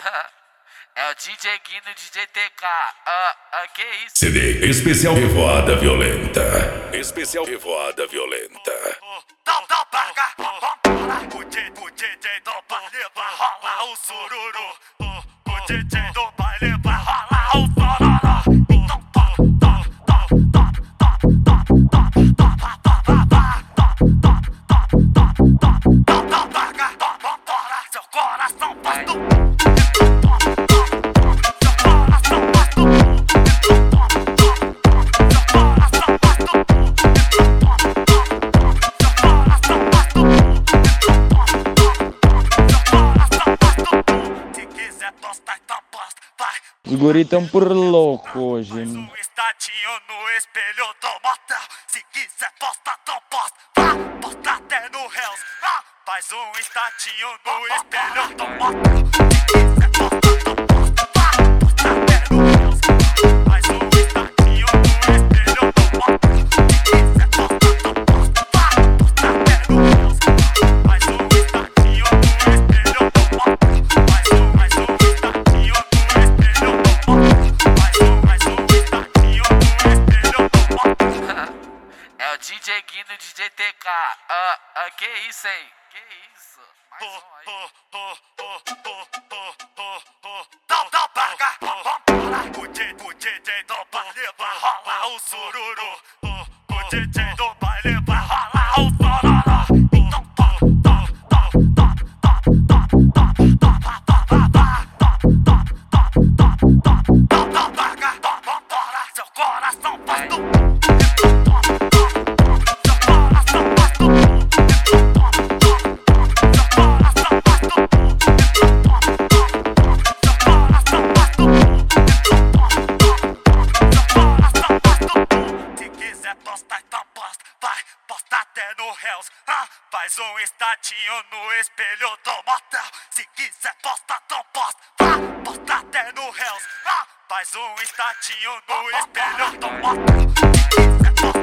É o DJ Guino, DJ TK. Que isso? CD Especial Revoada Violenta. Especial Revoada Violenta. O DJ do baile vai rolar o sururu. O DJ do baile vai rolar o sororó. Seu coração faz Os guri tão por louco hoje. faz um estatinho no espelho do motel. Se quiser posta, então posta. Vá, posta até no Hells. Faz um estatinho no espelho do motel. Se quiser posta, então posta. Vá, posta até no Hells. Faz um estatinho no espelho do motel. Se quiser posta, então posta. Vá, posta até no Hells. Faz um estatinho no espelho do motel. Faz um estatinho no espelho do motel. Faz um estatinho no espelho do motel. É o DJ Guino, DJ TK. Que isso, hein? Que isso? Mais um aí. O DJ do baile vai rolar o sururu. O DJ do baile vai rolar o sororó. Seu coração faz faz um estatinho no espelho do motel. Se quiser posta, então posta. Vá, posta até no Hells. Faz um estatinho no espelho do motel. Se quiser posta,